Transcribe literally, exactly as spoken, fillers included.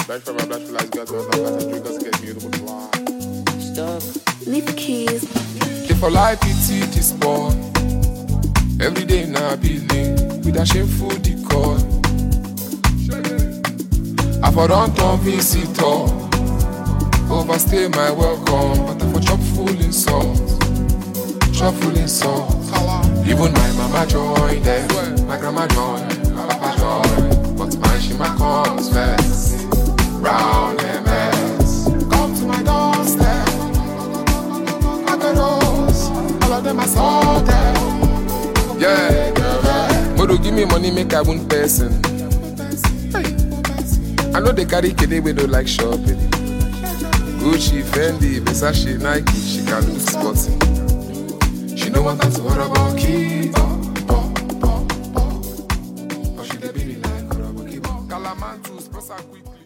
Black for my black for lights, girls, girls, girls, and drinkers get beautiful fly. Stop. Leave keys. If I like pity this boy, every day now be late with a shameful decor. I for don't turn visitor, overstay my welcome, but I for chop full insult, chop full insult. Even my mama join them, my grandma join, my papa join, but my shima comes first. Round M S, come to my doorstep. I got those, all of them I saw them. Yeah, yeah. Modo give me money, make I one person. I know they carry kid we don't like shopping. Gucci, Fendi, Versace, Nike, she can look sporty. She don't want that to worry about key. Oh, oh, oh, oh. But she dey be me like Kalamantus, press her quickly.